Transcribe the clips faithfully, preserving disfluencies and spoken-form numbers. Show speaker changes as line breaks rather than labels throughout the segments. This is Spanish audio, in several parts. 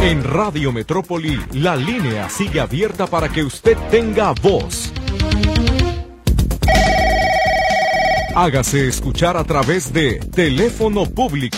En Radio Metrópoli, la línea sigue abierta para que usted tenga voz. Hágase escuchar a través de teléfono público.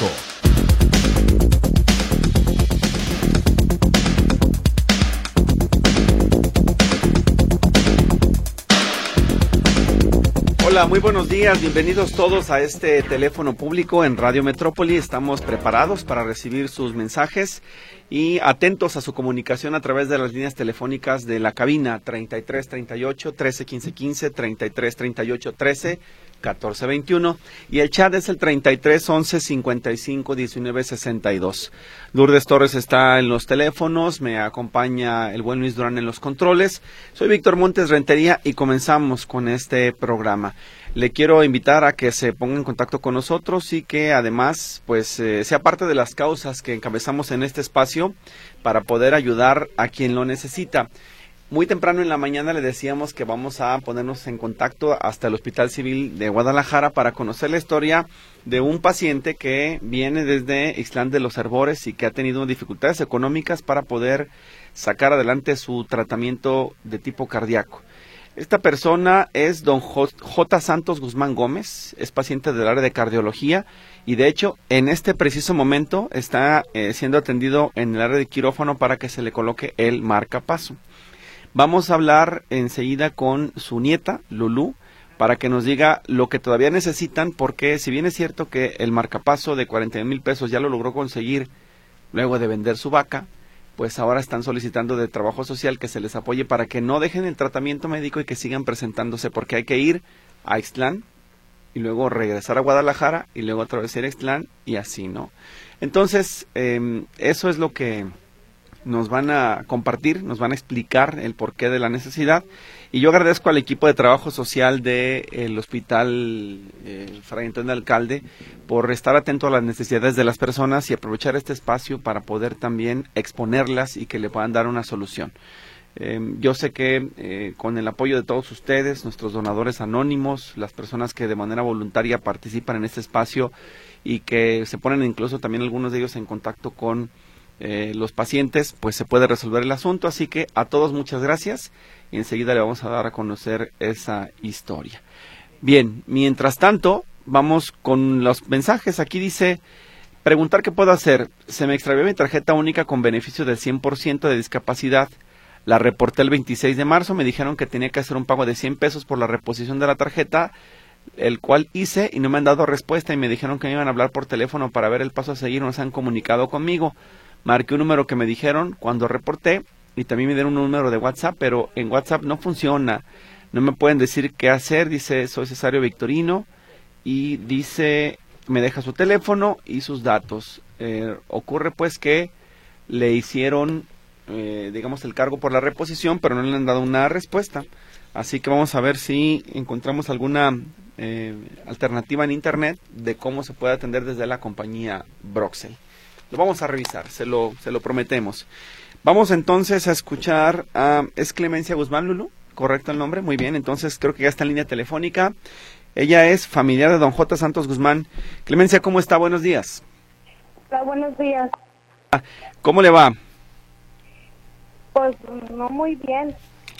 Hola, muy buenos días, bienvenidos todos a este teléfono público en Radio Metrópoli. Estamos preparados para recibir sus mensajes y atentos a su comunicación a través de las líneas telefónicas de la cabina treinta y tres treinta y ocho, trece quince quince, treinta y tres treinta y ocho, trece, catorce veintiuno y el chat es el treinta y tres once, cincuenta y cinco, diecinueve, sesenta y dos. Lourdes Torres está en los teléfonos, me acompaña el buen Luis Durán en los controles. Soy Víctor Montes Rentería y comenzamos con este programa. Le quiero invitar a que se ponga en contacto con nosotros y que además pues eh, sea parte de las causas que encabezamos en este espacio para poder ayudar a quien lo necesita. Muy temprano en la mañana le decíamos que vamos a ponernos en contacto hasta el Hospital Civil de Guadalajara para conocer la historia de un paciente que viene desde Ixtlán de los Herbores y que ha tenido dificultades económicas para poder sacar adelante su tratamiento de tipo cardíaco. Esta persona es don J. Santos Guzmán Gómez, es paciente del área de cardiología y de hecho en este preciso momento está eh, siendo atendido en el área de quirófano para que se le coloque el marcapaso. Vamos a hablar enseguida con su nieta, Lulú, para que nos diga lo que todavía necesitan, porque si bien es cierto que el marcapaso de cuarenta mil pesos ya lo logró conseguir luego de vender su vaca, pues ahora están solicitando de trabajo social que se les apoye para que no dejen el tratamiento médico y que sigan presentándose, porque hay que ir a Ixtlán y luego regresar a Guadalajara y luego otra vez ir a Ixtlán y así, ¿no? Entonces, eh, eso es lo que nos van a compartir, nos van a explicar el porqué de la necesidad. Y yo agradezco al equipo de trabajo social del Hospital eh, Fray Antonio Alcalde por estar atento a las necesidades de las personas y aprovechar este espacio para poder también exponerlas y que le puedan dar una solución. Eh, yo sé que eh, con el apoyo de todos ustedes, nuestros donadores anónimos, las personas que de manera voluntaria participan en este espacio y que se ponen incluso también algunos de ellos en contacto con Eh, los pacientes, pues se puede resolver el asunto, así que a todos muchas gracias y enseguida le vamos a dar a conocer esa historia. Bien, mientras tanto, vamos con los mensajes. Aquí dice, preguntar qué puedo hacer, se me extravió mi tarjeta única con beneficio del cien por ciento de discapacidad, la reporté el veintiséis de marzo, me dijeron que tenía que hacer un pago de cien pesos por la reposición de la tarjeta, el cual hice y no me han dado respuesta y me dijeron que me iban a hablar por teléfono para ver el paso a seguir, no se han comunicado conmigo. Marqué un número que me dijeron cuando reporté y también me dieron un número de WhatsApp, pero en WhatsApp no funciona, no me pueden decir qué hacer. Dice, soy Cesario Victorino y dice, me deja su teléfono y sus datos. Eh, ocurre pues que le hicieron, eh, digamos, el cargo por la reposición, pero no le han dado una respuesta. Así que vamos a ver si encontramos alguna eh, alternativa en internet de cómo se puede atender desde la compañía Broxel. Lo vamos a revisar, se lo, se lo prometemos. Vamos entonces a escuchar a... ¿Es Clemencia Guzmán, Lulú? ¿Correcto el nombre? Muy bien, entonces creo que ya está en línea telefónica. Ella es familiar de don J. Santos Guzmán. Clemencia, ¿cómo está? Buenos días.
Hola, buenos días.
¿Cómo le va?
Pues no muy bien.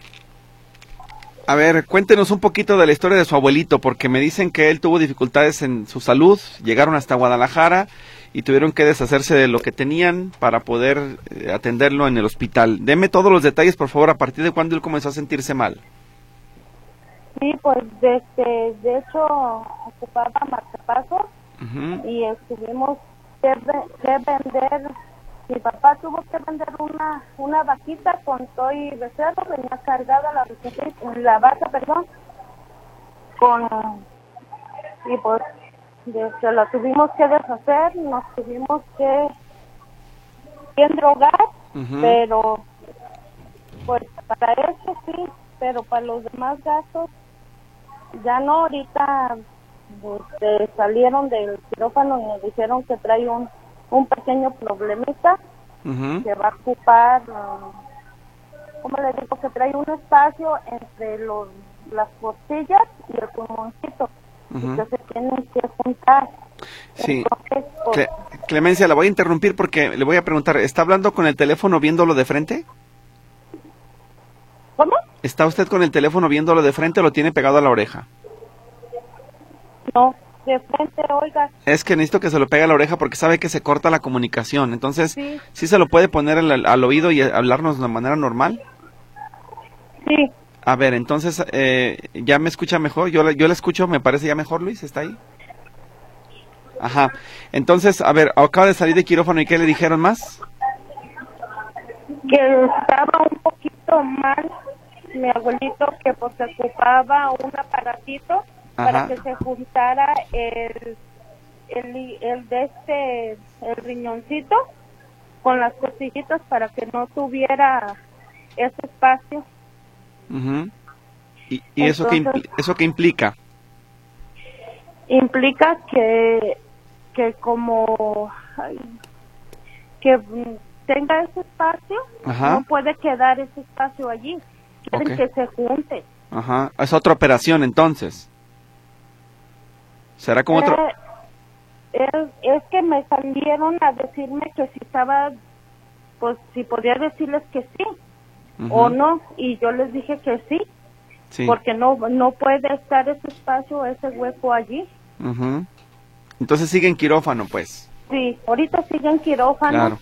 A ver, cuéntenos un poquito de la historia de su abuelito, porque me dicen que él tuvo dificultades en su salud, llegaron hasta Guadalajara y tuvieron que deshacerse de lo que tenían para poder eh, atenderlo en el hospital. Deme todos los detalles, por favor, a partir de cuándo él comenzó a sentirse mal.
Sí, pues desde, de hecho ocupaba marcapasos
uh-huh.
y tuvimos que, que vender, mi papá tuvo que vender una una vaquita con todo y becerro, venía cargada la, la vaca, perdón, con, y pues desde la tuvimos que deshacer, nos tuvimos que, que drogar, uh-huh. pero pues para eso sí, pero para los demás gastos ya no. Ahorita este, salieron del quirófano y nos dijeron que trae un, un pequeño problemita, uh-huh. que va a ocupar, um, ¿cómo le digo? Que trae un espacio entre los las costillas y el pulmoncito. uh-huh. y que se tienen que juntar.
Sí.
Entonces, pues,
Cle Clemencia, la voy a interrumpir porque le voy a preguntar, ¿está hablando con el teléfono viéndolo de frente?
¿Cómo?
¿Está usted con el teléfono viéndolo de frente o lo tiene pegado a la oreja?
No, de frente, oiga.
Es que necesito que se lo pegue a la oreja porque sabe que se corta la comunicación. Entonces, ¿sí, ¿sí se lo puede poner al, al oído y hablarnos de manera normal?
Sí.
A ver, entonces, eh, ¿ya me escucha mejor? Yo, yo la escucho, me parece ya mejor, Luis, ¿está ahí? Ajá. Entonces, a ver, acaba de salir de quirófano, ¿y qué le dijeron más?
Que estaba un poquito mal mi abuelito, que pues se ocupaba un aparatito para Ajá. que se juntara el, el, el de este, el riñoncito con las costillitas para que no tuviera ese espacio.
Uh-huh. ¿Y, y Entonces, eso, qué impl eso qué implica?
Implica que, que como ay, que tenga ese espacio, Ajá. no puede quedar ese espacio allí. Quieren okay. que se junte.
Ajá. Es otra operación entonces. ¿Será como eh, otro?
Es, es que me salieron a decirme que si estaba, pues si podía decirles que sí uh-huh. o no, y yo les dije que sí, sí. porque no no puede estar ese espacio, ese hueco allí.
Uh-huh. Entonces sigue en quirófano, pues.
Sí, ahorita sigue en quirófano.
Claro.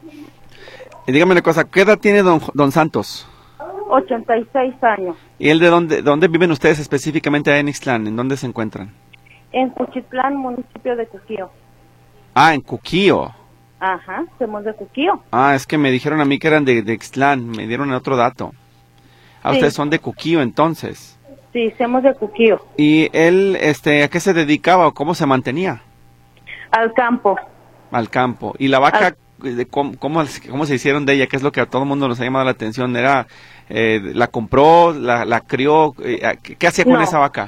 Y dígame una cosa, ¿qué edad tiene don, don Santos?
ochenta y seis años.
¿Y él de dónde, dónde viven ustedes específicamente en Ixtlán? ¿En dónde se encuentran?
En Cuchitlán, municipio de Cuquío.
Ah, en Cuquío.
Ajá, somos de Cuquío.
Ah, es que me dijeron a mí que eran de, de Ixtlán, me dieron otro dato. Ah, sí. Ustedes son de Cuquío entonces.
Sí, somos de Cuquío.
¿Y él, este, a qué se dedicaba o cómo se mantenía?
Al campo.
Al campo. ¿Y la vaca, Al... ¿cómo, cómo, cómo se hicieron de ella? ¿Qué es lo que a todo el mundo nos ha llamado la atención? ¿Era, eh, la compró, la, la crió? Eh, ¿qué, ¿Qué hacía con no. esa vaca?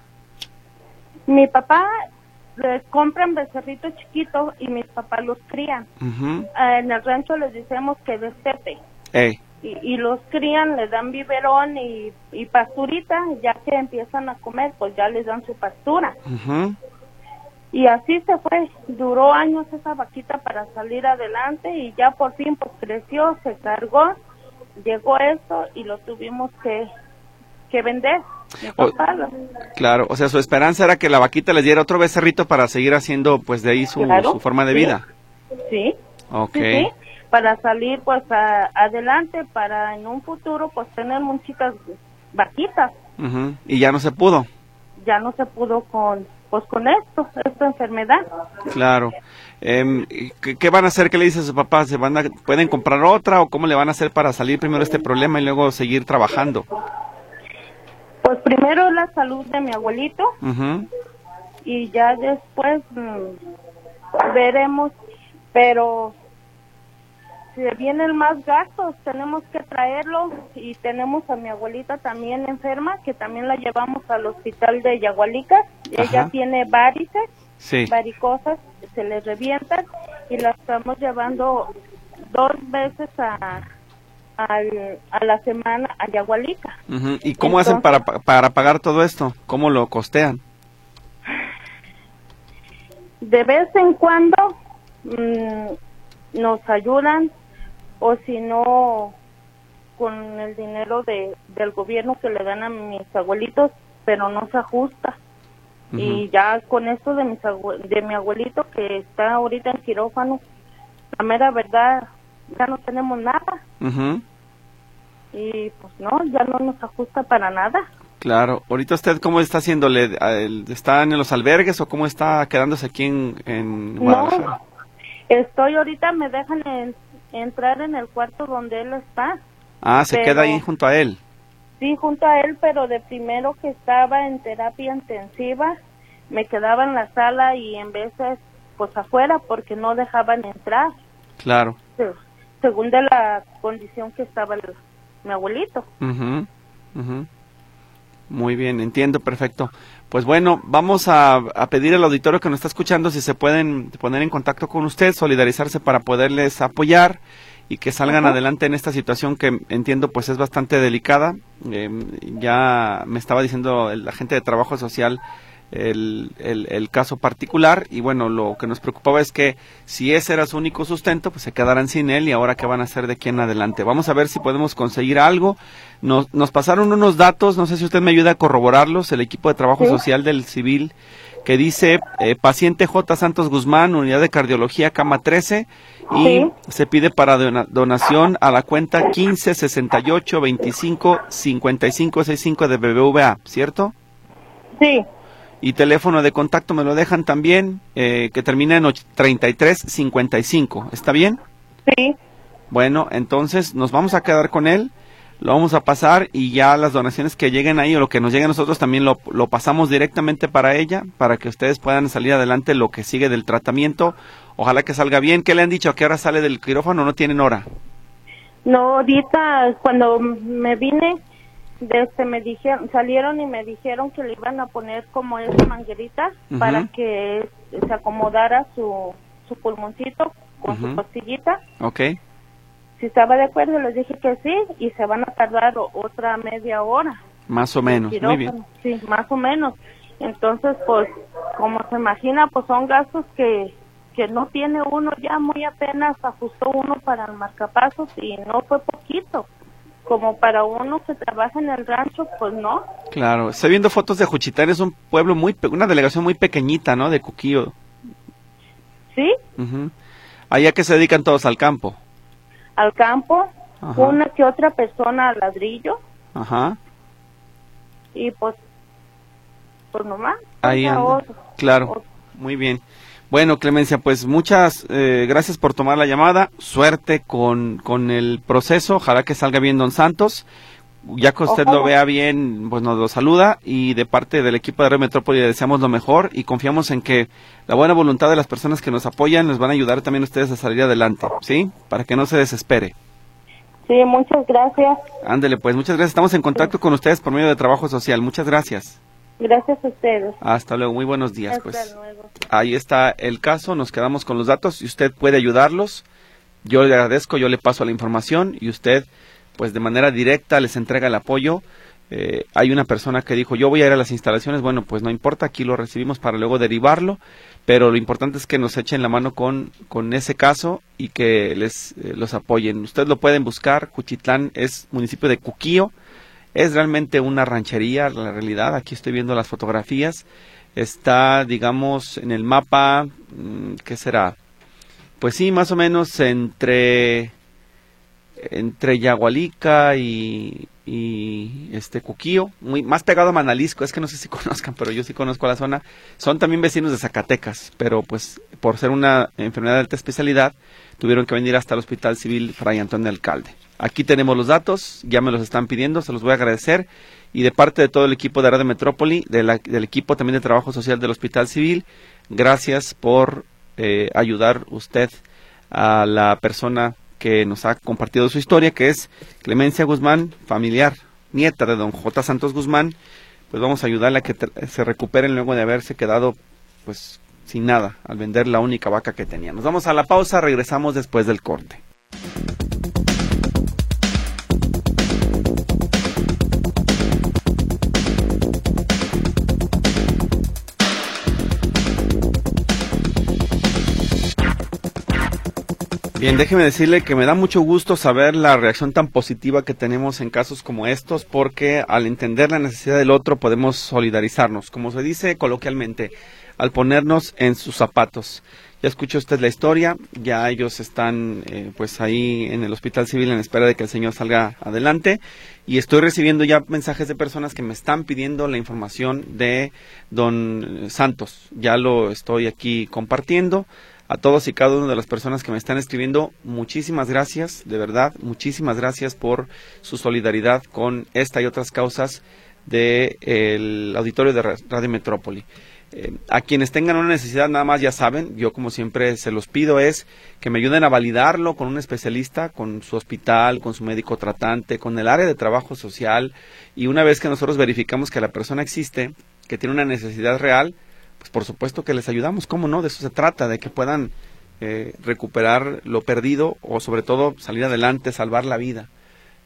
Mi papá les compran becerritos chiquitos y mis papás los crían. Uh-huh. eh, en el rancho les decimos que destepe.
Hey.
Y, y los crían, les dan biberón y, y pasturita, ya que empiezan a comer, pues ya les dan su pastura.
Uh-huh.
Y así se fue, duró años esa vaquita para salir adelante y ya por fin pues creció, se cargó, llegó esto y lo tuvimos que, que vender.
O, claro, o sea, su esperanza era que la vaquita les diera otro becerrito para seguir haciendo pues de ahí su, claro, su forma de
sí,
vida.
Sí,
okay.
sí, sí, para salir pues a, adelante, para en un futuro pues tener muchas vaquitas.
Uh-huh. Y ya no se pudo.
Ya no se pudo con pues con esto, esta enfermedad.
Claro. Eh, ¿qué, ¿Qué van a hacer? ¿Qué le dice a su papá? ¿Se van a, pueden comprar otra o cómo le van a hacer para salir primero de este problema y luego seguir trabajando?
Pues primero la salud de mi abuelito
uh-huh.
y ya después mmm, veremos, pero si vienen más gastos tenemos que traerlo y tenemos a mi abuelita también enferma que también la llevamos al hospital de Yagualicas. Ajá. Ella tiene varices,
sí.
varicosas, se le revientan y la estamos llevando dos veces a Al, a la semana a Yagualica.
Uh-huh. ¿Y cómo Entonces, hacen para, para pagar todo esto? ¿Cómo lo costean?
De vez en cuando mmm, nos ayudan o si no con el dinero de del gobierno que le dan a mis abuelitos, pero no se ajusta. Uh-huh. Y ya con esto de, mis de mi abuelito que está ahorita en quirófano, la mera verdad ya no tenemos nada.
Uh-huh.
Y pues no, ya no nos ajusta para nada.
Claro. ¿Ahorita usted cómo está haciéndole? ¿Está en los albergues o cómo está quedándose aquí en, en Guadalajara?
No, estoy ahorita, me dejan en, entrar en el cuarto donde él está.
Ah, ¿se pero, queda ahí junto a él?
Sí, junto a él, pero de primero que estaba en terapia intensiva, me quedaba en la sala y en veces pues afuera porque no dejaban entrar.
Claro.
Sí, según de la condición que estaba el mi abuelito.
Uh-huh, uh-huh. Muy bien, entiendo, perfecto. Pues bueno, vamos a, a pedir al auditorio que nos está escuchando si se pueden poner en contacto con usted, solidarizarse para poderles apoyar y que salgan uh-huh. adelante en esta situación que entiendo pues es bastante delicada. Eh, ya me estaba diciendo el agente de trabajo social el, el, el caso particular, y bueno, lo que nos preocupaba es que si ese era su único sustento, pues se quedaran sin él, y ahora qué van a hacer de aquí en adelante. Vamos a ver si podemos conseguir algo. Nos, nos pasaron unos datos, no sé si usted me ayuda a corroborarlos, el equipo de trabajo
Sí.
social del civil, que dice eh, paciente J. Santos Guzmán, unidad de cardiología, cama trece, y
Sí.
se pide para dona- donación a la cuenta quince sesenta y ocho veinticinco cincuenta y cinco sesenta y cinco de B B V A, ¿cierto?
Sí.
Y teléfono de contacto me lo dejan también, eh, que termina en och- treinta y tres cincuenta y cinco, ¿está bien?
Sí.
Bueno, entonces nos vamos a quedar con él, lo vamos a pasar, y ya las donaciones que lleguen ahí o lo que nos llegue a nosotros también lo, lo pasamos directamente para ella, para que ustedes puedan salir adelante lo que sigue del tratamiento. Ojalá que salga bien. ¿Qué le han dicho? ¿A qué hora sale del quirófano? ¿No tienen hora?
No, ahorita cuando me vine, desde me dijeron, salieron y me dijeron que le iban a poner como esa manguerita
Ujú.
para que se acomodara su, su pulmoncito con
Ujú.
su pastillita.
Ok.
Si estaba de acuerdo, les dije que sí, y se van a tardar o- otra media hora.
Más o menos. Muy bien.
Quirófano, sí, más o menos. Entonces, pues, como se imagina, pues son gastos que, que no tiene uno ya, muy apenas ajustó uno para el marcapasos y no fue poquito. Como para uno que trabaja en el rancho, pues no.
Claro. Estoy viendo fotos de Juchitán, es un pueblo muy, pe- una delegación muy pequeñita, ¿no? De Cuquío.
Sí,
Ujú. Allá que se dedican todos al campo.
al campo,
Ajá.
una que otra persona al ladrillo
Ajá.
y pues, pues nomás.
Ahí
otra,
anda.
otra,
Claro.
otra.
Muy bien. Bueno, Clemencia, pues muchas eh, gracias por tomar la llamada. Suerte con, con el proceso. Ojalá que salga bien, don Santos. Ya que usted
Ojalá.
lo vea bien, pues nos lo saluda. Y de parte del equipo de Radio Metrópoli le deseamos lo mejor y confiamos en que la buena voluntad de las personas que nos apoyan les van a ayudar también a ustedes a salir adelante, ¿sí? Para que no se desespere.
Sí, muchas gracias.
Ándele, pues muchas gracias. Estamos en contacto con ustedes por medio de Trabajo Social. Muchas gracias.
Gracias a ustedes.
Hasta luego. Muy buenos días,
Hasta
pues.
luego.
Ahí está el caso, nos quedamos con los datos y usted puede ayudarlos. Yo le agradezco, yo le paso la información y usted, pues de manera directa les entrega el apoyo. Eh, hay una persona que dijo, yo voy a ir a las instalaciones, bueno, pues no importa, aquí lo recibimos para luego derivarlo, pero lo importante es que nos echen la mano con, con ese caso y que les eh, los apoyen. Ustedes lo pueden buscar, Juchitlán es municipio de Cuquío, es realmente una ranchería, la realidad, aquí estoy viendo las fotografías. Está, digamos, en el mapa, ¿qué será? Pues sí, más o menos entre entre Yagualica y, y este Cuquío, muy más pegado a Manalisco, es que no sé si conozcan, pero yo sí conozco la zona. Son también vecinos de Zacatecas, pero pues por ser una enfermedad de alta especialidad, tuvieron que venir hasta el Hospital Civil Fray Antonio Alcalde. Aquí tenemos los datos, ya me los están pidiendo, se los voy a agradecer. Y de parte de todo el equipo de Radio Metrópoli, de la, del equipo también de Trabajo Social del Hospital Civil, gracias por eh, ayudar usted a la persona que nos ha compartido su historia, que es Clemencia Guzmán, familiar, nieta de don J. Santos Guzmán. Pues vamos a ayudarle a que se recuperen luego de haberse quedado pues sin nada al vender la única vaca que tenía. Nos vamos a la pausa, regresamos después del corte. Bien, déjeme decirle que me da mucho gusto saber la reacción tan positiva que tenemos en casos como estos, porque al entender la necesidad del otro podemos solidarizarnos, como se dice coloquialmente, al ponernos en sus zapatos. Ya escuchó usted la historia, ya ellos están eh, pues ahí en el Hospital Civil en espera de que el señor salga adelante, y estoy recibiendo ya mensajes de personas que me están pidiendo la información de don Santos. Ya lo estoy aquí compartiendo. A todos y cada una de las personas que me están escribiendo, muchísimas gracias, de verdad, muchísimas gracias por su solidaridad con esta y otras causas del auditorio de Radio Metrópoli. Eh, a quienes tengan una necesidad, nada más ya saben, yo como siempre se los pido, es que me ayuden a validarlo con un especialista, con su hospital, con su médico tratante, con el área de trabajo social, y una vez que nosotros verificamos que la persona existe, que tiene una necesidad real, pues por supuesto que les ayudamos, ¿cómo no? De eso se trata, de que puedan eh, recuperar lo perdido o sobre todo salir adelante, salvar la vida.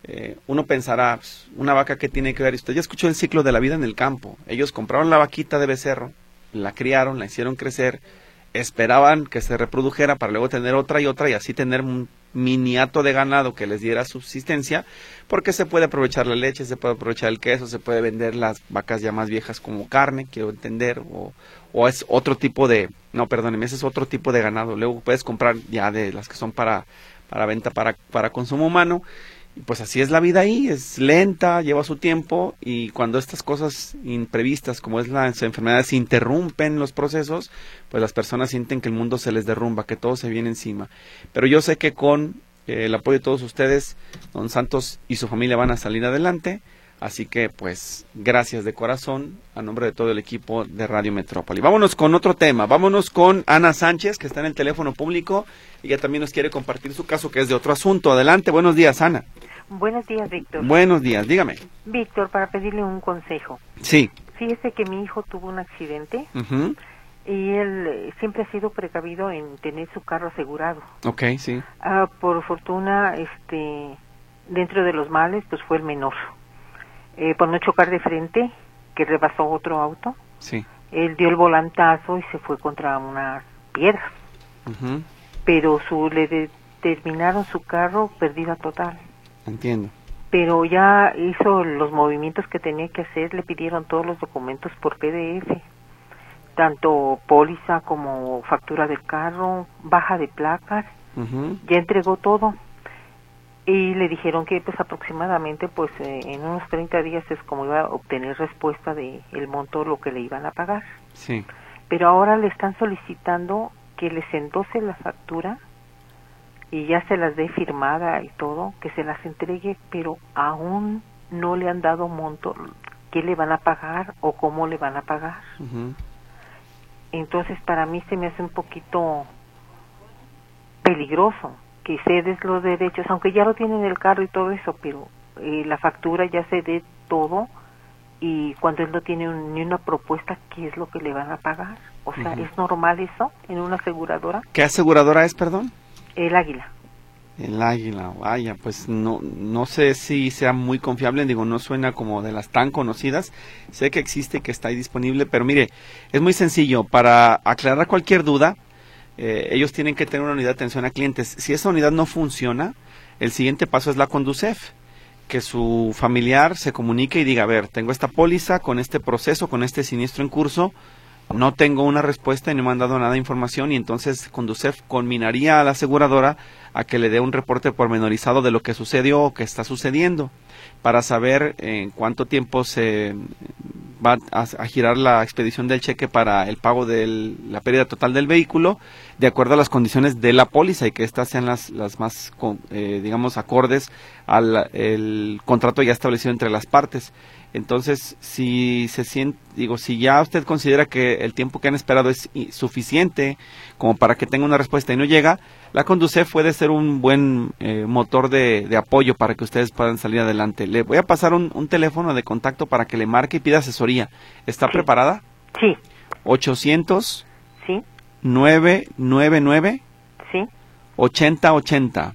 Eh, uno pensará, pues, una vaca, ¿qué tiene que ver? Usted ya escuchó el ciclo de la vida en el campo. Ellos compraron la vaquita de becerro, la criaron, la hicieron crecer, esperaban que se reprodujera para luego tener otra y otra y así tener un miniato de ganado que les diera subsistencia, porque se puede aprovechar la leche, se puede aprovechar el queso, se puede vender las vacas ya más viejas como carne, quiero entender, o, o es otro tipo de, no, perdóneme, ese es otro tipo de ganado. Luego puedes comprar ya de las que son para, para venta, para, para consumo humano. Y pues así es la vida ahí, es lenta, lleva su tiempo, y cuando estas cosas imprevistas como es la enfermedad se interrumpen los procesos, pues las personas sienten que el mundo se les derrumba, que todo se viene encima. Pero yo sé que con eh, el apoyo de todos ustedes, don Santos y su familia van a salir adelante, así que pues gracias de corazón a nombre de todo el equipo de Radio Metrópoli. Vámonos con otro tema, vámonos con Ana Sánchez, que está en el teléfono público. Ella también nos quiere compartir su caso, que es de otro asunto. Adelante, buenos días, Ana.
Buenos días, Víctor.
Buenos días, dígame.
Víctor, para pedirle un consejo.
Sí.
Fíjese que mi hijo tuvo un accidente
Uh-huh.
y él eh, siempre ha sido precavido en tener su carro asegurado.
Ok, sí.
Ah, por fortuna, este, dentro de los males, pues fue el menor. Eh, por no chocar de frente, que rebasó otro auto,
Sí.
él dio el volantazo y se fue contra unas piedras.
Uh-huh.
Pero su le determinaron su carro pérdida total.
Entiendo.
Pero ya hizo los movimientos que tenía que hacer, le pidieron todos los documentos por P D F, tanto póliza como factura del carro, baja de placas,
Uh-huh.
ya entregó todo y le dijeron que pues aproximadamente pues eh, en unos treinta días es como iba a obtener respuesta de el monto lo que le iban a pagar.
Sí.
Pero ahora le están solicitando que les endose la factura y ya se las dé firmada y todo, que se las entregue, pero aún no le han dado monto, qué le van a pagar o cómo le van a pagar.
Uh-huh.
Entonces para mí se me hace un poquito peligroso que cedes los derechos, aunque ya lo tienen el carro y todo eso, pero eh, la factura ya se dé todo y cuando él no tiene un, ni una propuesta, ¿qué es lo que le van a pagar? O sea,
Uh-huh.
¿es normal eso en una aseguradora?
¿Qué aseguradora es, perdón?
El Águila.
El Águila, vaya, pues no no sé si sea muy confiable, digo, no suena como de las tan conocidas, sé que existe y que está ahí disponible, pero mire, es muy sencillo, para aclarar cualquier duda, eh, ellos tienen que tener una unidad de atención a clientes. Si esa unidad no funciona, el siguiente paso es la Conducef, que su familiar se comunique y diga, a ver, tengo esta póliza con este proceso, con este siniestro en curso, no tengo una respuesta y no me han dado nada de información, y entonces Conducef conminaría a la aseguradora a que le dé un reporte pormenorizado de lo que sucedió o que está sucediendo, para saber en cuánto tiempo se va a, a girar la expedición del cheque para el pago de la pérdida total del vehículo, de acuerdo a las condiciones de la póliza, y que éstas sean las, las más, eh, digamos, acordes al el contrato ya establecido entre las partes. Entonces, si se siente, digo, si ya usted considera que el tiempo que han esperado es suficiente como para que tenga una respuesta y no llega, la Conducef puede ser un buen eh, motor de, de apoyo para que ustedes puedan salir adelante. Le voy a pasar un, un teléfono de contacto para que le marque y pida asesoría. ¿Está
Sí.
preparada?
Sí.
ochocientos,
Sí.
nueve nueve nueve,
Sí.
ochenta ochenta.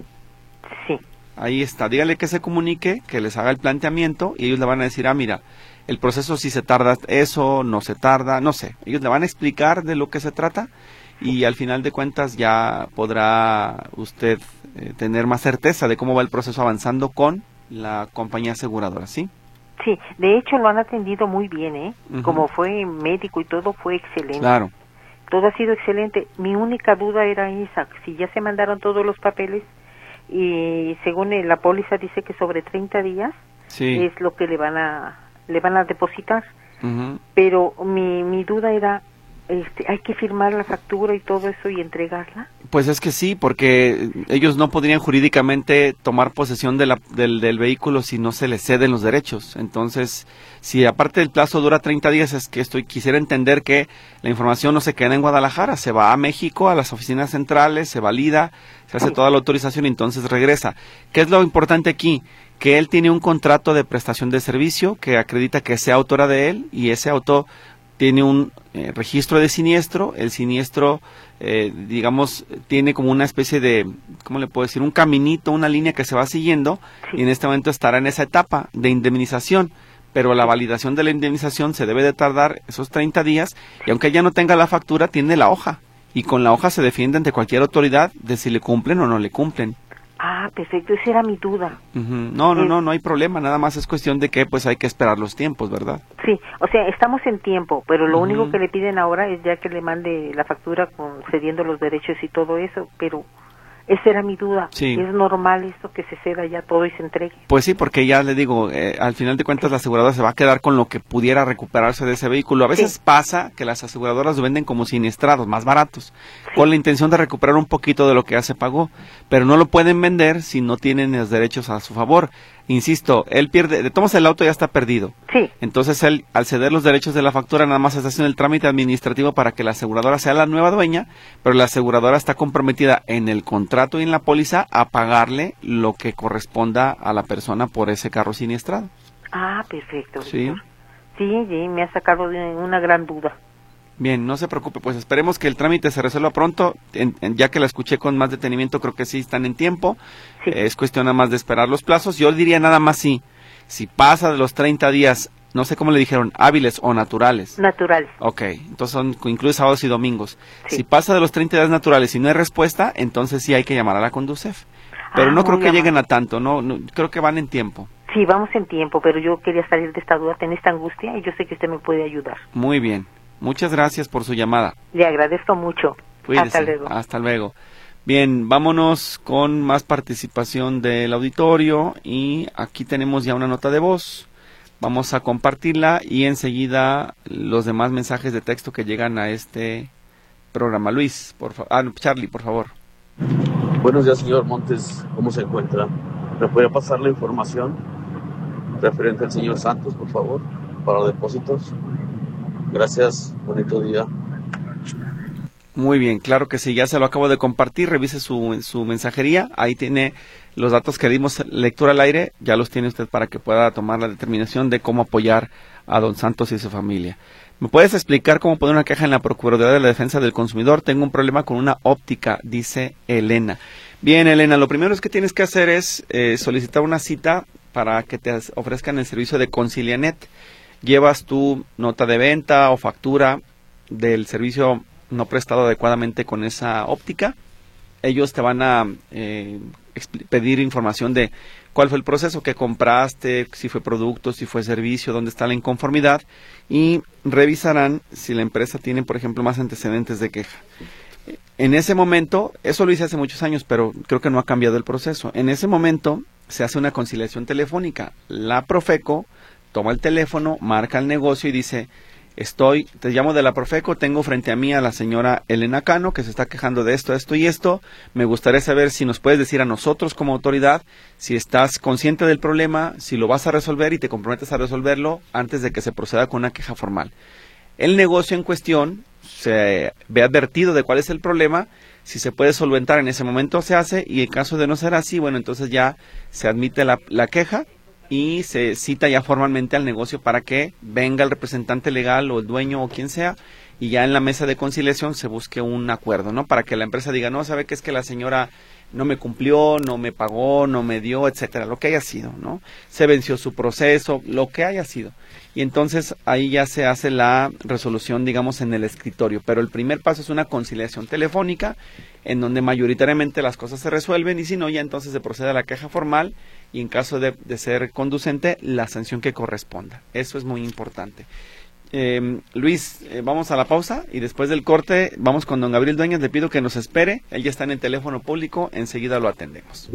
Sí.
Ahí está, dígale que se comunique, que les haga el planteamiento y ellos le van a decir, ah, mira, el proceso si se tarda eso, no se tarda, no sé. Ellos le van a explicar de lo que se trata y al final de cuentas ya podrá usted eh, tener más certeza de cómo va el proceso avanzando con la compañía aseguradora, ¿sí?
Sí, de hecho lo han atendido muy bien, ¿eh?
Ujú.
Como fue médico y todo fue excelente.
Claro.
Todo ha sido excelente. Mi única duda era esa, si ya se mandaron todos los papeles y según la póliza dice que sobre treinta días
Sí.
es lo que le van a le van a depositar.
Ujú.
Pero mi mi duda era, este, hay que firmar la factura y todo eso y entregarla.
Pues es que sí, porque ellos no podrían jurídicamente tomar posesión de la, del, del vehículo si no se les ceden los derechos. Entonces, si aparte del plazo dura treinta días, es que estoy quisiera entender que la información no se queda en Guadalajara, se va a México, a las oficinas centrales, se valida, se hace toda la autorización y entonces regresa. ¿Qué es lo importante aquí? Que él tiene un contrato de prestación de servicio que acredita que sea autora de él y ese auto tiene un eh, registro de siniestro, el siniestro, eh, digamos, tiene como una especie de, ¿cómo le puedo decir? Un caminito, una línea que se va siguiendo, sí. Y en este momento estará en esa etapa de indemnización, pero la validación de la indemnización se debe de tardar esos treinta días, y aunque ya no tenga la factura, tiene la hoja, y con la hoja se defiende ante cualquier autoridad de si le cumplen o no le cumplen.
Ah, perfecto, esa era mi duda.
Uh-huh. No, no, no, no hay problema, nada más es cuestión de que pues hay que esperar los tiempos, ¿verdad?
Sí, o sea, estamos en tiempo, pero lo uh-huh. único que le piden ahora es ya que le mande la factura con cediendo los derechos y todo eso, pero esa era mi duda.
Sí.
¿Es normal esto que se ceda ya todo y se entregue?
Pues sí, porque ya le digo, eh, al final de cuentas la aseguradora se va a quedar con lo que pudiera recuperarse de ese vehículo. A veces sí. pasa que las aseguradoras lo venden como siniestrados, más baratos, sí. con la intención de recuperar un poquito de lo que ya se pagó, pero no lo pueden vender si no tienen los derechos a su favor. Insisto, él pierde, de todos el auto ya está perdido.
Sí.
Entonces él, al ceder los derechos de la factura, nada más está haciendo el trámite administrativo para que la aseguradora sea la nueva dueña, pero la aseguradora está comprometida en el contrato y en la póliza a pagarle lo que corresponda a la persona por ese carro siniestrado.
Ah, perfecto.
Sí.
Sí, sí, me ha sacado de una gran duda.
Bien, no se preocupe, pues esperemos que el trámite se resuelva pronto, en, en, ya que la escuché con más detenimiento, creo que sí están en tiempo, sí. eh, es cuestión nada más de esperar los plazos. Yo diría nada más sí, si pasa de los treinta días, no sé cómo le dijeron, hábiles o naturales.
Naturales.
Ok, entonces son, incluye sábados y domingos.
Sí.
Si pasa de los treinta días naturales y no hay respuesta, entonces sí hay que llamar a la Conducef. Pero ah, no creo que amable. lleguen a tanto, no, no, creo que van en tiempo.
Sí, vamos en tiempo, pero yo quería salir de esta duda, tener esta angustia, y yo sé que usted me puede ayudar.
Muy bien. Muchas gracias por su llamada.
Le agradezco mucho.
Cuídese.
Hasta luego.
Hasta luego. Bien, vámonos con más participación del auditorio y aquí tenemos ya una nota de voz. Vamos a compartirla y enseguida los demás mensajes de texto que llegan a este programa. Luis, por favor. Ah, no, Charlie, por favor.
Buenos días, señor Montes. ¿Cómo se encuentra? ¿Me puede pasar la información referente al señor Santos, por favor, para depósitos? Gracias, bonito día.
Muy bien, claro que sí, ya se lo acabo de compartir, revise su, su mensajería, ahí tiene los datos que dimos lectura al aire, ya los tiene usted para que pueda tomar la determinación de cómo apoyar a don Santos y su familia. ¿Me puedes explicar cómo poner una queja en la Procuraduría de la Defensa del Consumidor? Tengo un problema con una óptica, dice Elena. Bien, Elena, lo primero es que tienes que hacer es eh, solicitar una cita para que te ofrezcan el servicio de Concilianet. Llevas tu nota de venta o factura del servicio no prestado adecuadamente con esa óptica. Ellos te van a eh, pedir información de cuál fue el proceso que compraste, si fue producto, si fue servicio, dónde está la inconformidad y revisarán si la empresa tiene, por ejemplo, más antecedentes de queja. En ese momento, eso lo hice hace muchos años, pero creo que no ha cambiado el proceso. En ese momento se hace una conciliación telefónica. La Profeco toma el teléfono, marca el negocio y dice, estoy, te llamo de la Profeco, tengo frente a mí a la señora Elena Cano que se está quejando de esto, esto y esto, me gustaría saber si nos puedes decir a nosotros como autoridad si estás consciente del problema, si lo vas a resolver y te comprometes a resolverlo antes de que se proceda con una queja formal. El negocio en cuestión se ve advertido de cuál es el problema, si se puede solventar en ese momento se hace y en caso de no ser así, bueno, entonces ya se admite la, la queja y se cita ya formalmente al negocio para que venga el representante legal o el dueño o quien sea y ya en la mesa de conciliación se busque un acuerdo, ¿no? Para que la empresa diga, no, sabe que es que la señora no me cumplió, no me pagó, no me dio, etcétera, lo que haya sido, ¿no? Se venció su proceso, lo que haya sido. Y entonces ahí ya se hace la resolución, digamos, en el escritorio. Pero el primer paso es una conciliación telefónica en donde mayoritariamente las cosas se resuelven y si no, ya entonces se procede a la queja formal y en caso de, de ser conducente, la sanción que corresponda. Eso es muy importante. Eh, Luis, eh, vamos a la pausa y después del corte vamos con don Gabriel Dueñas. Le pido que nos espere, él ya está en el teléfono público, enseguida lo atendemos.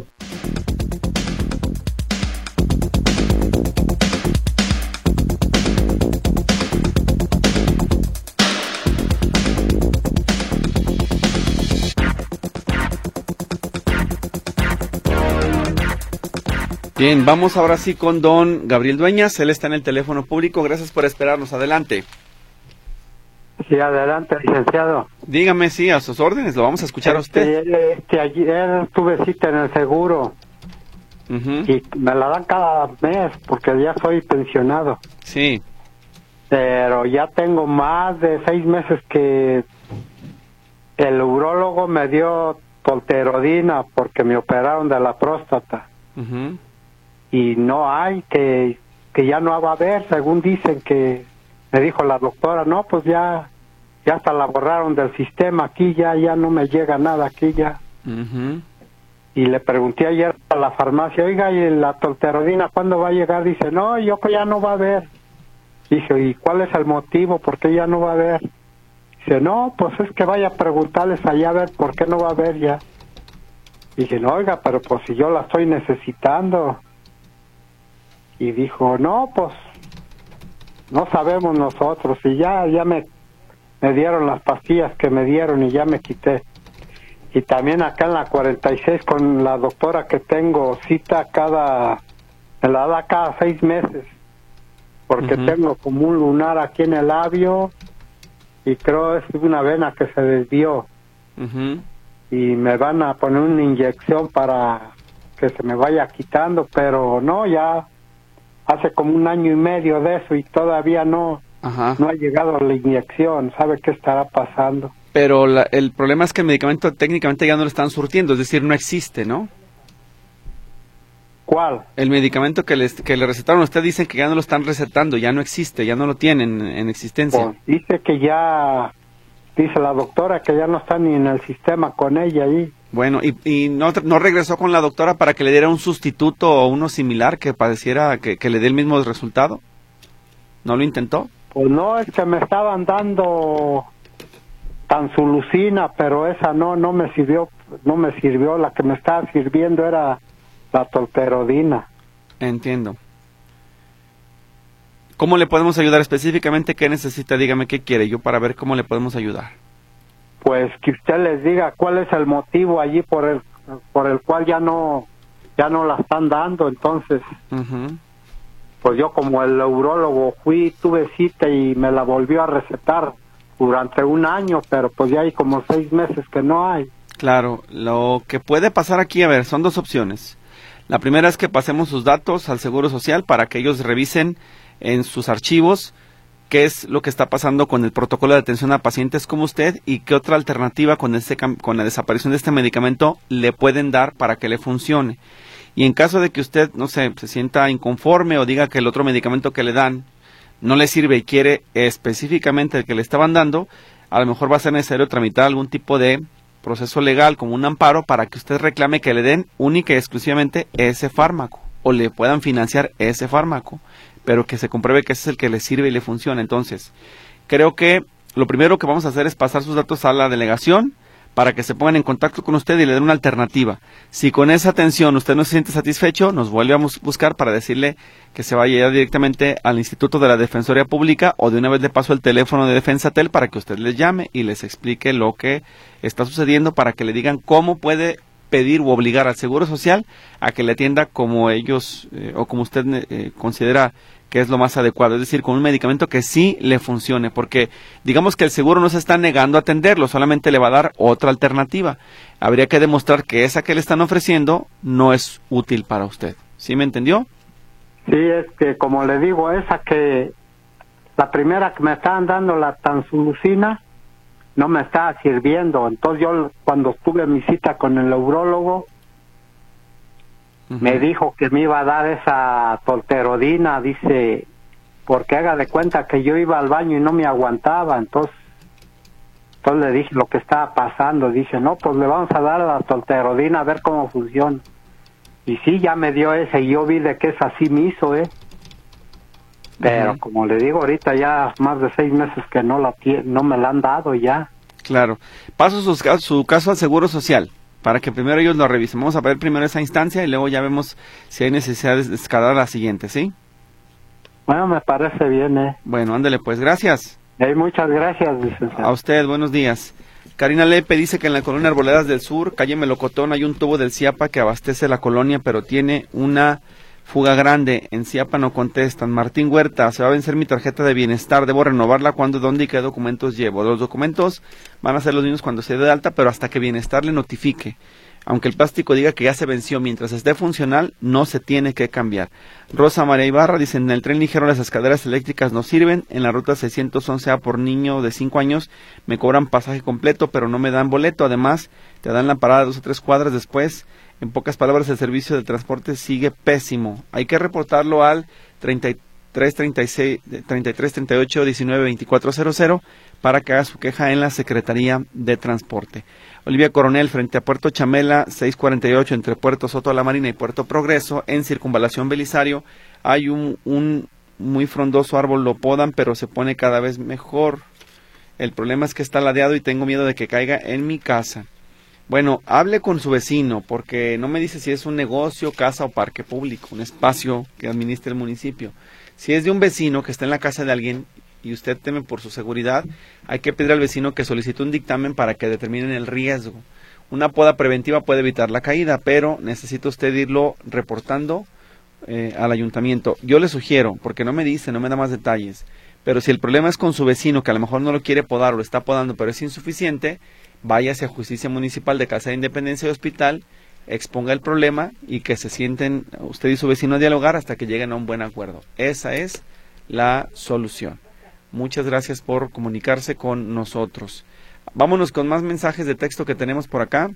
Bien, vamos ahora sí con don Gabriel Dueñas, él está en el teléfono público, gracias por esperarnos, adelante.
Sí, adelante, licenciado.
Dígame, sí, a sus órdenes, lo vamos a escuchar
este,
a usted.
Este, ayer tuve cita en el seguro
uh-huh.
y me la dan cada mes porque ya soy pensionado.
Sí.
pero ya tengo más de seis meses que el urólogo me dio tolterodina porque me operaron de la próstata.
Uh-huh.
Y no hay, que, que ya no va a haber, según dicen que me dijo la doctora, no, pues ya, ya hasta la borraron del sistema aquí, ya, ya no me llega nada aquí ya.
Uh-huh.
Y le pregunté ayer a la farmacia, oiga, ¿y la tolterodina cuándo va a llegar? Dice, no, yo que ya no va a haber. Dije, ¿y cuál es el motivo? ¿Por qué ya no va a haber? Dice, no, pues es que vaya a preguntarles allá a ver por qué no va a haber ya. Dije, no, oiga, pero pues si yo la estoy necesitando. Y dijo, no, pues no sabemos nosotros. Y ya, ya me, me dieron las pastillas que me dieron y ya me quité. Y también acá en la cuarenta y seis con la doctora que tengo cita cada, me la da cada seis meses. Porque uh-huh. tengo como un lunar aquí en el labio y creo es una vena que se desvió.
Uh-huh.
Y me van a poner una inyección para que se me vaya quitando, pero no, ya hace como un año y medio de eso y todavía no,
Ajá.
no ha llegado la inyección. ¿Sabe qué estará pasando?
Pero la, el problema es que el medicamento técnicamente ya no lo están surtiendo, es decir, no existe, ¿no?
¿Cuál?
El medicamento que, les, que le recetaron, usted dice que ya no lo están recetando, ya no existe, ya no lo tienen en existencia.
Pues dice que ya, dice la doctora que ya no está ni en el sistema con ella ahí.
Bueno, ¿y, y no, no regresó con la doctora para que le diera un sustituto o uno similar que pareciera que, que le dé el mismo resultado? ¿No lo intentó?
Pues no, es que me estaban dando Tanzulucina, pero esa no, no me sirvió, no me sirvió, la que me estaba sirviendo era la tolterodina.
Entiendo. ¿Cómo le podemos ayudar específicamente? ¿Qué necesita? Dígame qué quiere yo para ver cómo le podemos ayudar.
Pues que usted les diga cuál es el motivo allí por el por el cual ya no ya no la están dando. Entonces,
uh-huh.
pues yo como el neurólogo fui, tuve cita y me la volvió a recetar durante un año, pero pues ya hay como seis meses que no hay.
Claro, lo que puede pasar aquí, a ver, son dos opciones. La primera es que pasemos sus datos al Seguro Social para que ellos revisen en sus archivos qué es lo que está pasando con el protocolo de atención a pacientes como usted y qué otra alternativa con, este, con la desaparición de este medicamento le pueden dar para que le funcione. Y en caso de que usted, no sé, se sienta inconforme o diga que el otro medicamento que le dan no le sirve y quiere específicamente el que le estaban dando, a lo mejor va a ser necesario tramitar algún tipo de proceso legal como un amparo para que usted reclame que le den única y exclusivamente ese fármaco o le puedan financiar ese fármaco, pero que se compruebe que ese es el que le sirve y le funciona. Entonces, creo que lo primero que vamos a hacer es pasar sus datos a la delegación para que se pongan en contacto con usted y le den una alternativa. Si con esa atención usted no se siente satisfecho, nos vuelve a buscar para decirle que se vaya ya directamente al Instituto de la Defensoría Pública o de una vez le paso el teléfono de Defensatel para que usted les llame y les explique lo que está sucediendo para que le digan cómo puede pedir u obligar al Seguro Social a que le atienda como ellos eh, o como usted eh, considera que es lo más adecuado, es decir, con un medicamento que sí le funcione, porque digamos que el seguro no se está negando a atenderlo, solamente le va a dar otra alternativa. Habría que demostrar que esa que le están ofreciendo no es útil para usted. ¿Sí me entendió?
Sí, es que como le digo, esa que, la primera que me estaban dando, la Tanzulucina, no me estaba sirviendo. Entonces yo cuando tuve mi cita con el neurólogo, uh-huh. me dijo que me iba a dar esa tolterodina, dice, porque haga de cuenta que yo iba al baño y no me aguantaba. Entonces, entonces le dije lo que estaba pasando. Dice, no, pues le vamos a dar la tolterodina a ver cómo funciona. Y sí, ya me dio ese y yo vi de que es así me hizo, ¿eh? Pero uh-huh. como le digo, ahorita ya más de seis meses que no la no me la han dado ya.
Claro. Paso sus, su caso al Seguro Social, para que primero ellos lo revisen. Vamos a ver primero esa instancia y luego ya vemos si hay necesidad de escalar la siguiente, ¿sí?
Bueno, me parece bien, ¿eh?
Bueno, ándale pues, gracias.
Hey, muchas gracias, licenciado.
A usted, buenos días. Karina Lepe dice que en la colonia Arboledas del Sur, calle Melocotón, hay un tubo del CIAPA que abastece la colonia, pero tiene una fuga grande. En CIAPA no contestan. Martín Huerta, se va a vencer mi tarjeta de bienestar, debo renovarla. ¿Cuándo, dónde y qué documentos llevo? Los documentos van a ser los mismos cuando se dé de alta, pero hasta que bienestar le notifique. Aunque el plástico diga que ya se venció, mientras esté funcional, no se tiene que cambiar. Rosa María Ibarra dice, en el tren ligero las escaleras eléctricas no sirven. En la ruta seiscientos once A por niño de cinco años me cobran pasaje completo, pero no me dan boleto. Además, te dan la parada dos o tres cuadras después. En pocas palabras, el servicio de transporte sigue pésimo. Hay que reportarlo al treinta y tres treinta y seis, treinta y tres treinta y ocho diecinueve veinticuatro cero cero para que haga su queja en la Secretaría de Transporte. Olivia Coronel, frente a Puerto Chamela, seiscientos cuarenta y ocho, entre Puerto Soto la Marina y Puerto Progreso, en Circunvalación Belisario, hay un, un muy frondoso árbol, lo podan, pero se pone cada vez mejor. El problema es que está ladeado y tengo miedo de que caiga en mi casa. Bueno, hable con su vecino, porque no me dice si es un negocio, casa o parque público, un espacio que administra el municipio. Si es de un vecino que está en la casa de alguien y usted teme por su seguridad, hay que pedir al vecino que solicite un dictamen para que determinen el riesgo. Una poda preventiva puede evitar la caída, pero necesita usted irlo reportando eh, al ayuntamiento. Yo le sugiero, porque no me dice, no me da más detalles, pero si el problema es con su vecino, que a lo mejor no lo quiere podar o lo está podando, pero es insuficiente, váyase a Justicia Municipal de Casa de Independencia y Hospital, exponga el problema y que se sienten usted y su vecino a dialogar hasta que lleguen a un buen acuerdo. Esa es la solución. Muchas gracias por comunicarse con nosotros. Vámonos con más mensajes de texto que tenemos por acá.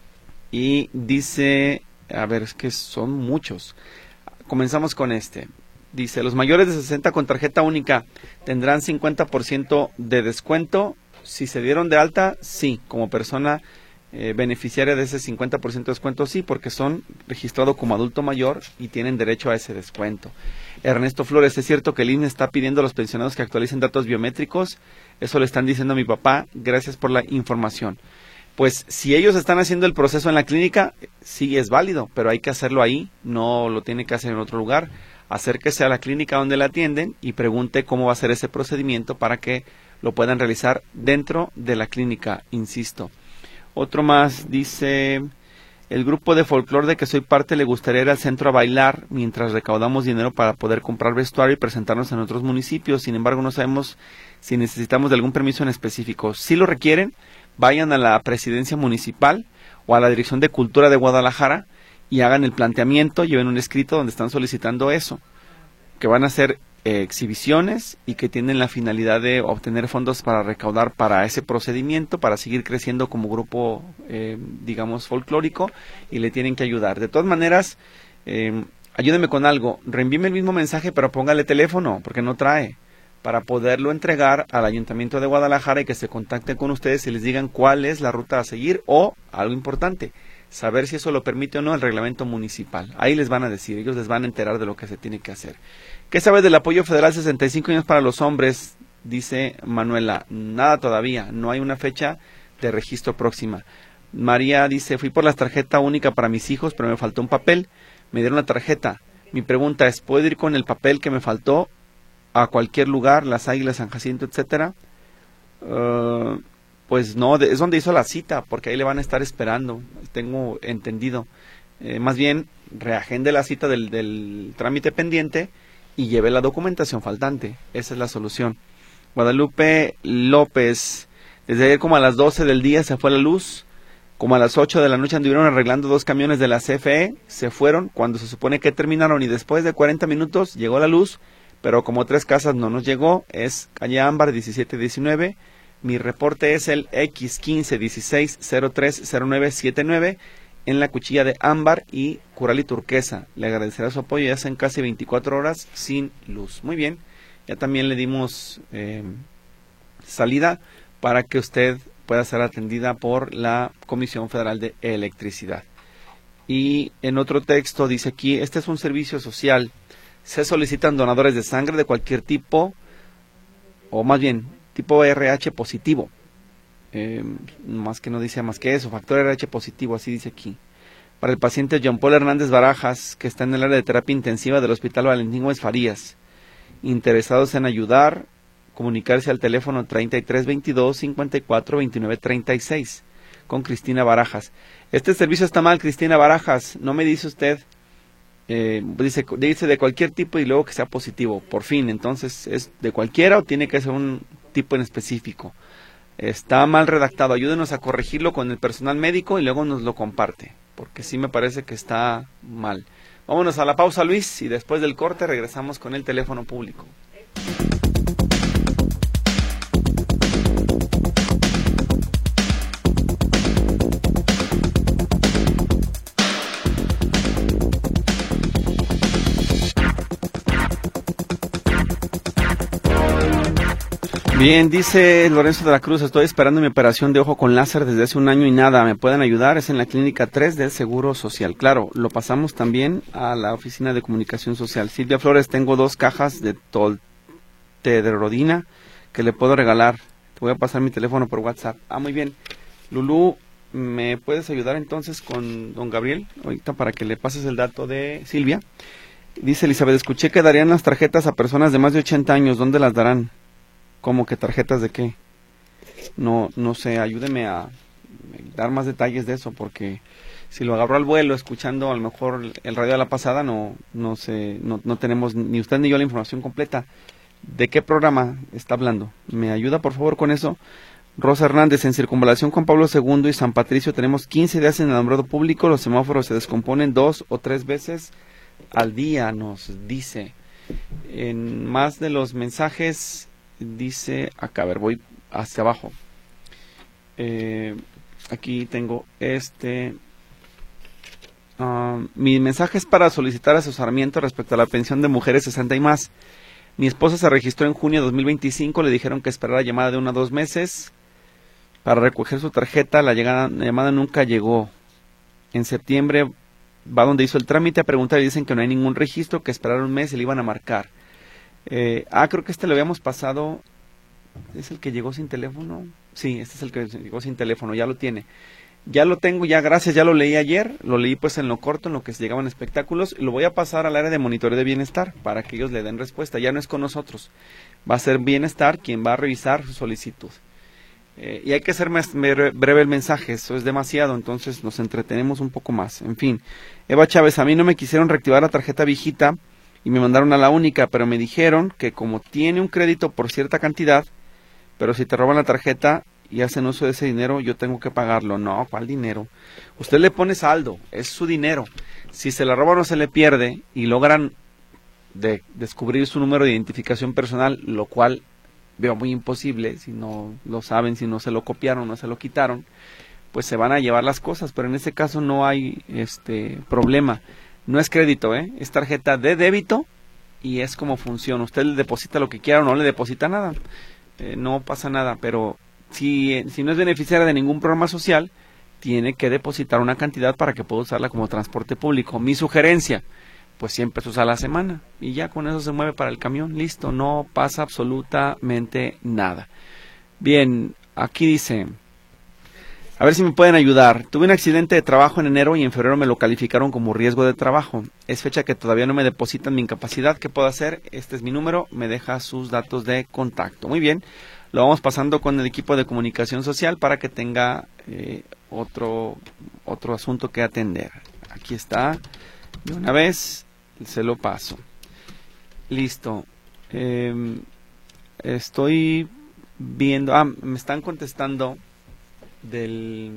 Y dice, a ver, es que son muchos. Comenzamos con este. Dice, los mayores de sesenta con tarjeta única tendrán cincuenta por ciento de descuento. Si se dieron de alta, sí, como persona eh, beneficiaria de ese cincuenta por ciento de descuento, sí, porque son registrados como adulto mayor y tienen derecho a ese descuento. Ernesto Flores, ¿es cierto que el I N E está pidiendo a los pensionados que actualicen datos biométricos? Eso le están diciendo a mi papá, gracias por la información. Pues si ellos están haciendo el proceso en la clínica, sí es válido, pero hay que hacerlo ahí, no lo tiene que hacer en otro lugar. Acérquese a la clínica donde la atienden y pregunte cómo va a ser ese procedimiento para que lo puedan realizar dentro de la clínica, insisto. Otro más dice, el grupo de folclore de que soy parte le gustaría ir al centro a bailar mientras recaudamos dinero para poder comprar vestuario y presentarnos en otros municipios. Sin embargo, no sabemos si necesitamos de algún permiso en específico. Si lo requieren, vayan a la presidencia municipal o a la Dirección de Cultura de Guadalajara y hagan el planteamiento, lleven un escrito donde están solicitando eso, que van a hacer eh, exhibiciones y que tienen la finalidad de obtener fondos para recaudar para ese procedimiento, para seguir creciendo como grupo, eh, digamos, folclórico, y le tienen que ayudar. De todas maneras, eh, ayúdenme con algo, reenvíeme el mismo mensaje, pero póngale teléfono, porque no trae, para poderlo entregar al Ayuntamiento de Guadalajara y que se contacten con ustedes y les digan cuál es la ruta a seguir, o, algo importante, saber si eso lo permite o no el reglamento municipal. Ahí les van a decir, ellos les van a enterar de lo que se tiene que hacer. ¿Qué sabe del apoyo federal sesenta y cinco años para los hombres? Dice Manuela. Nada todavía, no hay una fecha de registro próxima. María dice, fui por la tarjeta única para mis hijos, pero me faltó un papel, me dieron la tarjeta. Mi pregunta es, ¿puedo ir con el papel que me faltó a cualquier lugar, Las Águilas, San Jacinto, etcétera? Uh, pues no, de, es donde hizo la cita, porque ahí le van a estar esperando, tengo entendido. Eh, más bien, reagende la cita del, del trámite pendiente y lleve la documentación faltante. Esa es la solución. Guadalupe López, desde ayer como a las doce del día se fue la luz, como a las ocho de la noche anduvieron arreglando dos camiones de la C F E, se fueron cuando se supone que terminaron y después de cuarenta minutos llegó la luz, pero como tres casas no nos llegó. Es calle Ámbar diecisiete diecinueve, mi reporte es el X quince dieciséis cero tres cero nueve siete nueve, en la cuchilla de Ámbar y Cural y Turquesa. Le agradecerá su apoyo, ya hacen casi veinticuatro horas sin luz. Muy bien, ya también le dimos eh, salida para que usted pueda ser atendida por la Comisión Federal de Electricidad. Y en otro texto dice aquí, este es un servicio social, se solicitan donadores de sangre de cualquier tipo, o más bien, tipo R H positivo. Eh, más que no dice más que eso, factor R H positivo, así dice aquí. Para el paciente John Paul Hernández Barajas, que está en el área de terapia intensiva del Hospital Valentín Gómez Farías. Interesados en ayudar, comunicarse al teléfono treinta y tres veintidós cincuenta y cuatro veintinueve treinta y seis con Cristina Barajas. Este servicio está mal, Cristina Barajas, no me dice usted, eh, dice, dice de cualquier tipo y luego que sea positivo, por fin. Entonces, ¿es de cualquiera o tiene que ser un tipo en específico? Está mal redactado, ayúdenos a corregirlo con el personal médico y luego nos lo comparte, porque sí me parece que está mal. Vámonos a la pausa, Luis, y después del corte regresamos con el teléfono público. Bien, dice Lorenzo de la Cruz, estoy esperando mi operación de ojo con láser desde hace un año y nada, ¿me pueden ayudar? Es en la clínica tres del Seguro Social. Claro, lo pasamos también a la oficina de comunicación social. Silvia Flores, tengo dos cajas de tolterodina que le puedo regalar. Te voy a pasar mi teléfono por WhatsApp. Ah, muy bien. Lulú, ¿me puedes ayudar entonces con don Gabriel? Ahorita para que le pases el dato de Silvia. Dice Elizabeth, escuché que darían las tarjetas a personas de más de ochenta años. ¿Dónde las darán? ¿Cómo que tarjetas de qué? No, no sé, ayúdeme a dar más detalles de eso, porque si lo agarró al vuelo escuchando a lo mejor el radio de la pasada, no, no sé, no, no tenemos ni usted ni yo la información completa. ¿De qué programa está hablando? ¿Me ayuda por favor con eso? Rosa Hernández, en Circunvalación Juan Pablo segundo y San Patricio tenemos quince días en el alumbrado público, los semáforos se descomponen dos o tres veces al día, nos dice. En más de los mensajes... Dice acá, a ver, voy hacia abajo. Eh, aquí tengo este. Uh, mi mensaje es para solicitar asesoramiento respecto a la pensión de mujeres sesenta y más. Mi esposa se registró en junio de dos mil veinticinco, le dijeron que esperara llamada de uno a dos meses para recoger su tarjeta. La, llegada, la llamada nunca llegó. En septiembre va donde hizo el trámite a preguntar y dicen que no hay ningún registro, que esperar un mes y le iban a marcar. Eh, ah, creo que este lo habíamos pasado. ¿Es el que llegó sin teléfono? Sí, este es el que llegó sin teléfono, ya lo tiene. Ya lo tengo, ya gracias, ya lo leí ayer. Lo leí pues en lo corto, en lo que se llegaban espectáculos. Lo voy a pasar al área de monitoreo de bienestar para que ellos le den respuesta. Ya no es con nosotros, va a ser bienestar quien va a revisar su solicitud. Eh, y hay que ser más breve el mensaje, eso es demasiado, entonces nos entretenemos un poco más. En fin, Eva Chávez, a mí no me quisieron reactivar la tarjeta viejita y me mandaron a la única, pero me dijeron que como tiene un crédito por cierta cantidad, pero si te roban la tarjeta y hacen uso de ese dinero, yo tengo que pagarlo. No, ¿cuál dinero? Usted le pone saldo, es su dinero. Si se la roban o se le pierde y logran de descubrir su número de identificación personal, lo cual veo muy imposible, si no lo saben, si no se lo copiaron, no se lo quitaron, pues se van a llevar las cosas, pero en este caso no hay este problema. No es crédito, ¿eh? Es tarjeta de débito y es como funciona. Usted le deposita lo que quiera o no le deposita nada. Eh, no pasa nada, pero si, si no es beneficiaria de ningún programa social, tiene que depositar una cantidad para que pueda usarla como transporte público. Mi sugerencia, pues cien pesos a la semana y ya con eso se mueve para el camión. Listo, no pasa absolutamente nada. Bien, aquí dice... A ver si me pueden ayudar. Tuve un accidente de trabajo en enero y en febrero me lo calificaron como riesgo de trabajo. Es fecha que todavía no me depositan mi incapacidad. ¿Qué puedo hacer? Este es mi número. Me deja sus datos de contacto. Muy bien. Lo vamos pasando con el equipo de comunicación social para que tenga eh, otro, otro asunto que atender. Aquí está. De una vez se lo paso. Listo. Eh, estoy viendo... Ah, me están contestando... del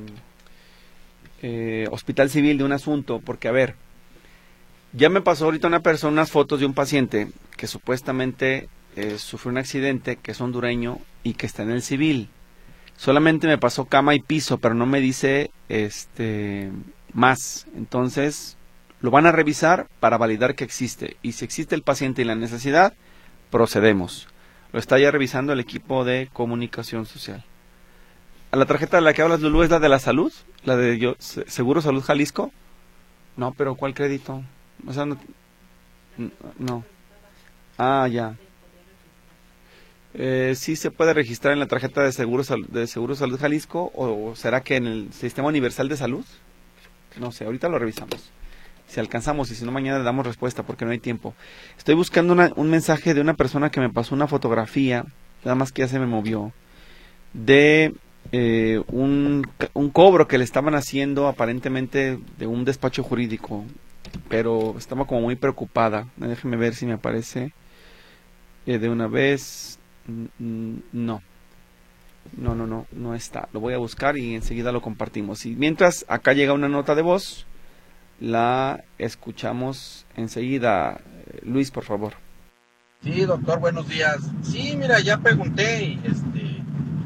eh, Hospital Civil de un asunto, porque a ver, ya me pasó ahorita una persona unas fotos de un paciente que supuestamente eh, sufrió un accidente, que es hondureño y que está en el civil. Solamente me pasó cama y piso, pero no me dice este más. Entonces lo van a revisar para validar que existe, y si existe el paciente y la necesidad, procedemos. Lo está ya revisando el equipo de comunicación social. ¿A la tarjeta de la que hablas, Lulú, es la de la salud? ¿La de yo, Seguro Salud Jalisco? No, pero ¿cuál crédito? O sea, no. no. Ah, ya. Eh, ¿Sí se puede registrar en la tarjeta de Seguro, de Seguro Salud Jalisco? ¿O será que en el Sistema Universal de Salud? No sé, ahorita lo revisamos. Si alcanzamos, y si no, mañana le damos respuesta porque no hay tiempo. Estoy buscando una, un mensaje de una persona que me pasó una fotografía, nada más que ya se me movió, de... Eh, un, un cobro que le estaban haciendo aparentemente de un despacho jurídico, pero estaba como muy preocupada. Déjeme ver si me aparece eh, de una vez. No, No, no, no, no está. Lo voy a buscar y enseguida lo compartimos. Y mientras, acá llega una nota de voz, la escuchamos enseguida. Luis, por favor.
Sí, doctor, buenos días. Sí, mira, ya pregunté y este...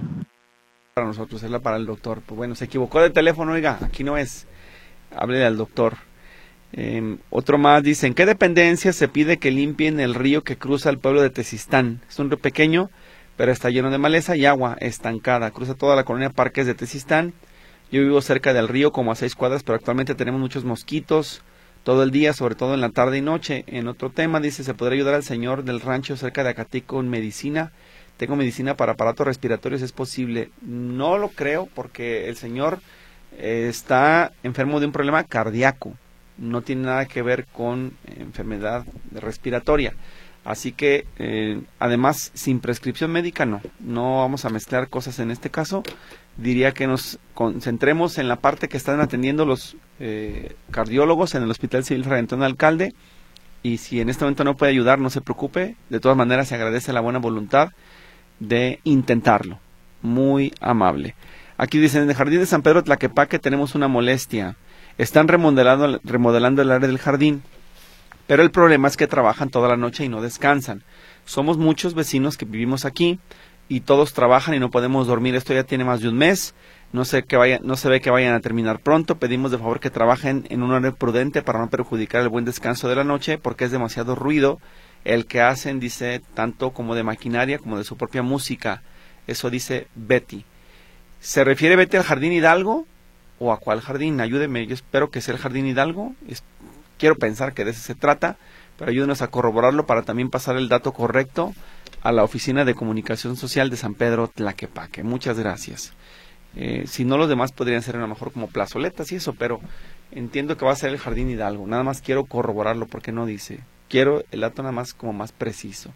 Para nosotros, es la para el doctor. Pues bueno, se equivocó de teléfono, oiga, aquí no es. Háblele al doctor. Eh, otro más dice, ¿en qué dependencia se pide que limpien el río que cruza el pueblo de Tezistán? Es un río pequeño, pero está lleno de maleza y agua estancada. Cruza toda la colonia Parques de Tezistán. Yo vivo cerca del río, como a seis cuadras, pero actualmente tenemos muchos mosquitos todo el día, sobre todo en la tarde y noche. En otro tema dice, ¿se podría ayudar al señor del rancho cerca de Acatí con medicina? Tengo medicina para aparatos respiratorios, ¿es posible? No lo creo, porque el señor eh, está enfermo de un problema cardíaco. No tiene nada que ver con enfermedad respiratoria. Así que, eh, además, sin prescripción médica, no. No vamos a mezclar cosas en este caso. Diría que nos concentremos en la parte que están atendiendo los eh, cardiólogos en el Hospital Civil Fray Antonio Alcalde. Y si en este momento no puede ayudar, no se preocupe. De todas maneras, se agradece la buena voluntad de intentarlo. Muy amable. Aquí dicen, en el Jardín de San Pedro Tlaquepaque tenemos una molestia. Están remodelando, remodelando el área del jardín, pero el problema es que trabajan toda la noche y no descansan. Somos muchos vecinos que vivimos aquí y todos trabajan y no podemos dormir. Esto ya tiene más de un mes. No sé que vaya, no se ve que vayan a terminar pronto. Pedimos de favor que trabajen en un horario prudente para no perjudicar el buen descanso de la noche, porque es demasiado ruido el que hacen, dice, tanto como de maquinaria como de su propia música. Eso dice Betty. ¿Se refiere Betty al Jardín Hidalgo? ¿O a cuál jardín? Ayúdeme, yo espero que sea el Jardín Hidalgo. Es, quiero pensar que de ese se trata, pero ayúdenos a corroborarlo para también pasar el dato correcto a la Oficina de Comunicación Social de San Pedro Tlaquepaque. Muchas gracias. Eh, si no, los demás podrían ser a lo mejor como plazoletas y eso, pero entiendo que va a ser el Jardín Hidalgo. Nada más quiero corroborarlo porque no dice. Quiero el dato nada más como más preciso.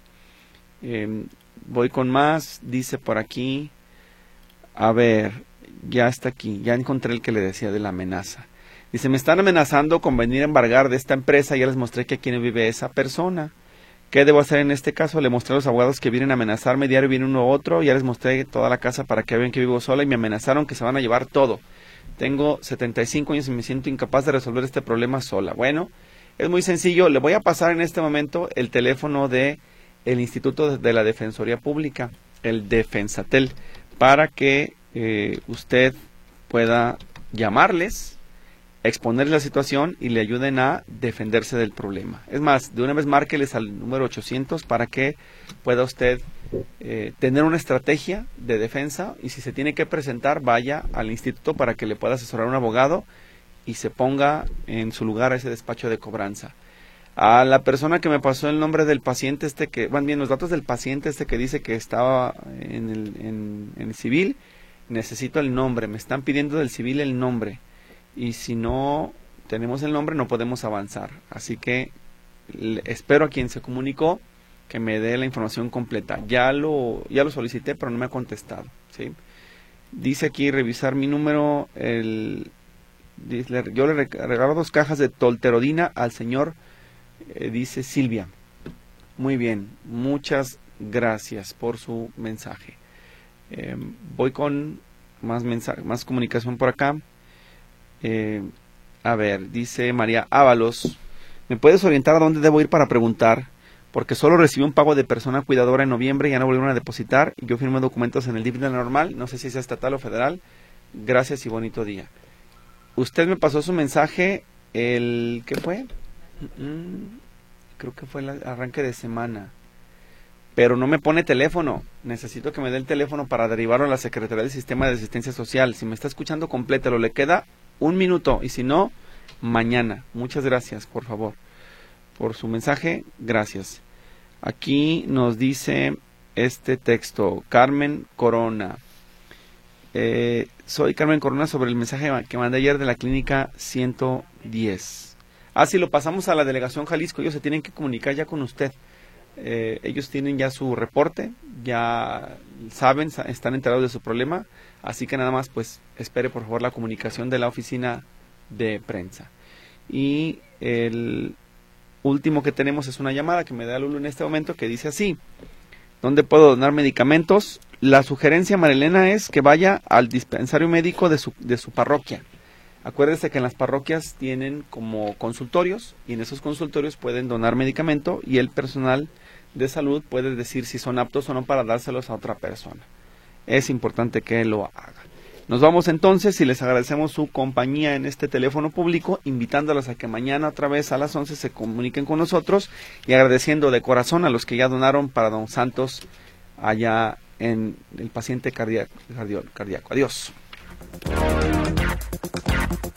Eh, voy con más, dice por aquí. A ver, ya está aquí, ya encontré el que le decía de la amenaza. Dice, me están amenazando con venir a embargar de esta empresa, ya les mostré que aquí no vive esa persona. ¿Qué debo hacer en este caso? Le mostré a los abogados que vienen a amenazarme, diario viene uno u otro, ya les mostré toda la casa para que vean que vivo sola y me amenazaron que se van a llevar todo. Tengo setenta y cinco años y me siento incapaz de resolver este problema sola. Bueno, es muy sencillo, le voy a pasar en este momento el teléfono de el Instituto de la Defensoría Pública, el Defensatel, para que eh, usted pueda llamarles, exponerles la situación y le ayuden a defenderse del problema. Es más, de una vez márqueles al número ochocientos para que pueda usted eh, tener una estrategia de defensa, y si se tiene que presentar, vaya al instituto para que le pueda asesorar un abogado y se ponga en su lugar a ese despacho de cobranza. A la persona que me pasó el nombre del paciente este que, van bien, los datos del paciente este que dice que estaba en el, en, en el civil, necesito el nombre, me están pidiendo del civil el nombre, y si no tenemos el nombre no podemos avanzar, así que le, espero a quien se comunicó que me dé la información completa. Ya lo, ya lo solicité, pero no me ha contestado, ¿sí? Dice aquí revisar mi número, el, dice, yo le regalo dos cajas de tolterodina al señor, eh, dice Silvia. Muy bien, muchas gracias por su mensaje. Eh, voy con más mensaje, más comunicación por acá. Eh, a ver, dice María Ábalos, ¿me puedes orientar a dónde debo ir para preguntar? Porque solo recibí un pago de persona cuidadora en noviembre y ya no volvieron a depositar, y yo firmé documentos en el D I F normal, no sé si es estatal o federal. Gracias y bonito día. Usted me pasó su mensaje el... ¿qué fue? Mm, creo que fue el arranque de semana. Pero no me pone teléfono. Necesito que me dé el teléfono para derivarlo a la Secretaría del Sistema de Asistencia Social. Si me está escuchando complételo, le queda un minuto, y si no, mañana. Muchas gracias, por favor, por su mensaje. Gracias. Aquí nos dice este texto, Carmen Corona. Eh, soy Carmen Corona, sobre el mensaje que mandé ayer de la clínica ciento diez. Ah, sí, lo pasamos a la delegación Jalisco. Ellos se tienen que comunicar ya con usted. Eh, ellos tienen ya su reporte, ya saben, están enterados de su problema, así que nada más pues espere por favor la comunicación de la oficina de prensa. Y el último que tenemos es una llamada que me da Lulu en este momento, que dice así: ¿dónde puedo donar medicamentos? la sugerencia, Marilena, es que vaya al dispensario médico de su, de su parroquia. Acuérdese que en las parroquias tienen como consultorios y en esos consultorios pueden donar medicamento y el personal de salud puede decir si son aptos o no para dárselos a otra persona. Es importante que lo haga. Nos vamos entonces y les agradecemos su compañía en este teléfono público, invitándolos a que mañana otra vez a las once se comuniquen con nosotros y agradeciendo de corazón a los que ya donaron para don Santos allá en el paciente cardíaco. cardíaco. Adiós.